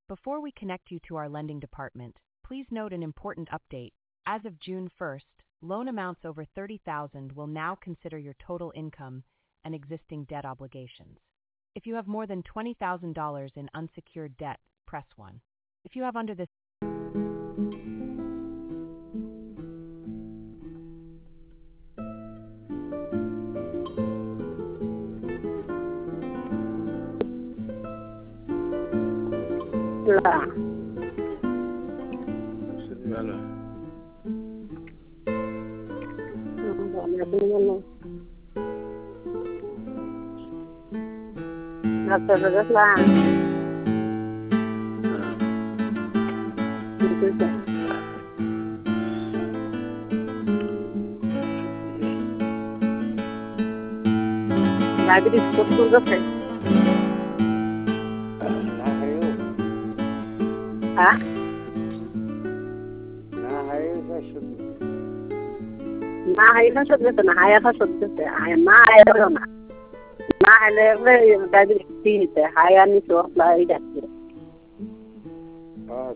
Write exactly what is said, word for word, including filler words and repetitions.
Before we connect you to our lending department, please note an important update. As of June first, loan amounts over thirty thousand dollars will now consider your total income and existing debt obligations. If you have more than twenty thousand dollars in unsecured debt, press one. If you have under this Là. Settimana. Là từ rất là lại cái discount của rất là hả? ما هي ما شدت أنا هاي خشدت هاي ما هي ولا ما ما هي لا تدري كتير هاي أنا شو أطلع إيدك